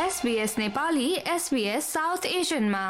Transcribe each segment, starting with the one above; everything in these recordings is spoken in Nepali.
SBS नेपाली SBS साउथ एशियनमा।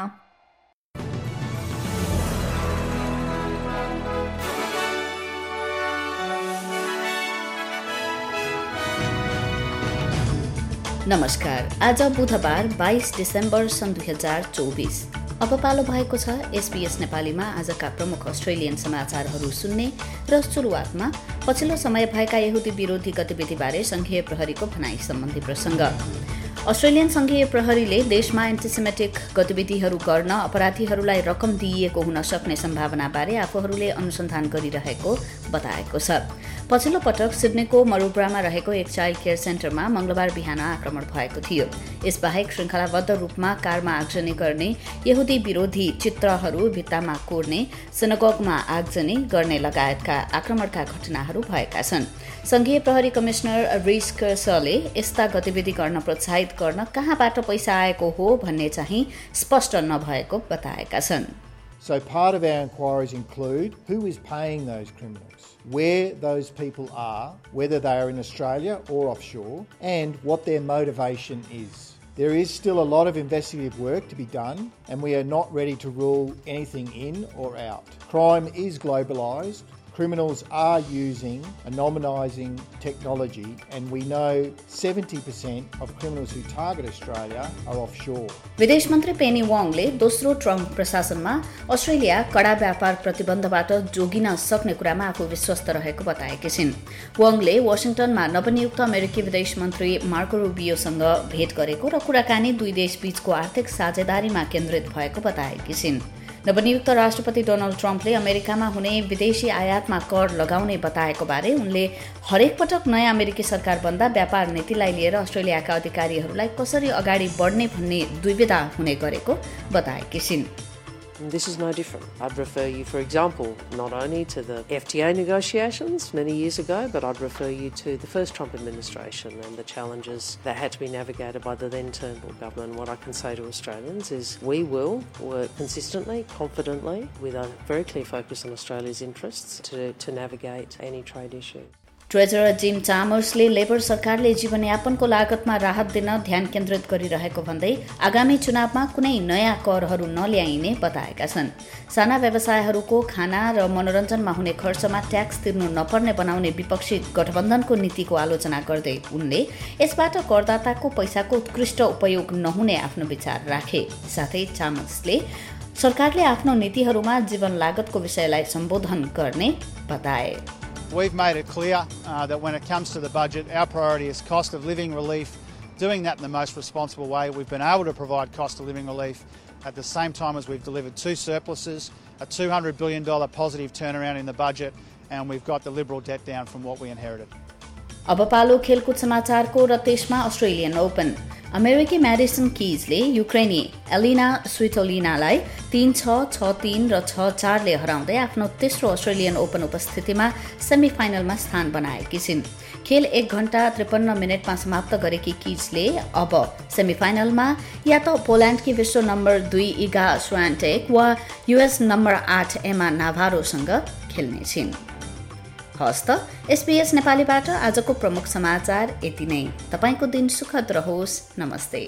नमस्कार। आज बुधबार 22 डिसेम्बर सन् 2024। अब पालो भएको छ SBS नेपालीमा आजका प्रमुख अस्ट्रेलियन समाचारहरू सुन्ने र सुरुवातमा पछिल्लो समय भएका यहुदी विरोधी गतिविधिबारे संघीय प्रहरीको भनाई सम्बन्धी प्रसङ्ग। अस्ट्रेलियन संघीय प्रहरीले देशमा एन्टिसेमेटिक गतिविधिहरू गर्न अपराधीहरूलाई रकम दिइएको हुन सक्ने सम्भावनाबारे आफूहरूले अनुसन्धान गरिरहेको बताएको छ। पछिल्लो पटक सिडनीको मरुब्रामा रहेको एक चाइल्ड केयर सेन्टरमा मंगलबार बिहान आक्रमण भएको थियो। यसबाहेक श्रृङ्खलाबद्ध रूपमा कारमा आगजनी गर्ने, यहुदी विरोधी चित्रहरू भित्तामा कोर्ने, सिनागोगमा आगजनी गर्ने लगायतका आक्रमणका घटनाहरू भएका छन्। संघीय प्रहरी कमिश्नर रिस कर्सले यस्ता गतिविधि गर्न प्रोत्साहित गर्न कहाँबाट पैसा आएको हो भन्ने चाहिँ स्पष्ट नभएको बताएका छन्। So part of our inquiries include who is paying those criminals, where those people are, whether they are in Australia or offshore, and what their motivation is. There is still a lot of investigative work to be done, and we are not ready to rule anything in or out. Crime is globalised. Criminals are using anonymising technology, and we know 70% of criminals who target Australia are offshore. विदेश मन्त्री पेनी वाङले दोस्रो ट्रम्प प्रशासनमा अस्ट्रेलिया कडा व्यापार प्रतिबन्धबाट जोगिन सक्ने कुरामा आफू विश्वस्त रहेको बताएकी छिन्। वाङले वाशिंटनमा नवनियुक्त अमेरिकी विदेश मन्त्री मार्को रुबियोसँग भेट गरेको र कुराकानी दुई देश बीचको आर्थिक साझेदारीमा केन्द्रित भएको बताएकी छिन्। नवनियुक्त राष्ट्रपति डोनाल्ड ट्रम्पले अमेरिकामा हुने विदेशी आयातमा कर लगाउने बताएको बारे उनले हरेक पटक नयाँ अमेरिकी सरकार बन्दा व्यापार नीतिलाई लिएर अस्ट्रेलियाका अधिकारीहरूलाई कसरी अगाडि बढ्ने भन्ने दुविधा हुने गरेको बताएकी छिन्। This is no different. I'd refer you, for example, not only to the FTA negotiations many years ago, but I'd refer you to the first Trump administration and the challenges that had to be navigated by the then Turnbull government. What I can say to Australians is we will work consistently, confidently, with a very clear focus on Australia's interests to navigate any trade issue. Treasurer Jim चामर्सले लेबर सरकारले जीवनयापनको लागतमा राहत दिन ध्यान केन्द्रित गरिरहेको भन्दै आगामी चुनावमा कुनै नयाँ करहरू नल्याइने बताएका छन्। साना व्यवसायहरूको खाना र मनोरञ्जनमा हुने खर्चमा ट्याक्स तिर्नु नपर्ने बनाउने विपक्षी गठबन्धनको नीतिको आलोचना गर्दै उनले यसबाट करदाताको पैसाको उत्कृष्ट उपयोग नहुने आफ्नो विचार राखे। साथै चामर्सले सरकारले आफ्नो नीतिहरूमा जीवन लागतको विषयलाई सम्बोधन गर्ने बताए। We've made it clear that when it comes to the budget, our priority is cost of living relief, doing that in the most responsible way. We've been able to provide cost of living relief at the same time as we've delivered two surpluses, a $200 billion positive turnaround in the budget, and we've got the Liberal debt down from what we inherited. अब पालो खेलकुद समाचारको र त्यसमा अस्ट्रेलियन ओपन। अमेरिकी म्याडिसन किजले युक्रेनी एलिना स्विटोलिनालाई 3-6, 6-3 र 6-4 ले हराउँदै आफ्नो तेस्रो अस्ट्रेलियन ओपन उपस्थितिमा सेमिफाइनलमा स्थान बनाएकी छिन्। खेल 1 घण्टा 53 मिनटमा समाप्त गरेकी किजले अब सेमिफाइनलमा या त पोल्यान्डकी विश्व नम्बर 2 इगा स्वान्टेक वा युएस नम्बर 8 एमा नाभारोसँग खेल्नेछिन्। हस्त SBS नेपालीबाट आजको प्रमुख समाचार यति नै। तपाईको दिन सुखद रहोस्। नमस्ते।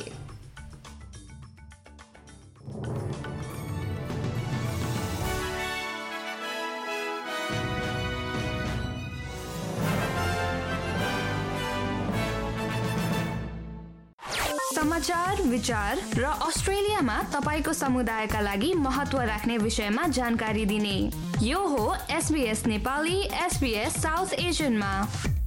समाचार, विचार र अस्ट्रेलियामा तपाईको समुदायका लागि महत्त्व राख्ने विषयमा जानकारी दिने यो हो SBS नेपाली SBS साउथ एशियनमा।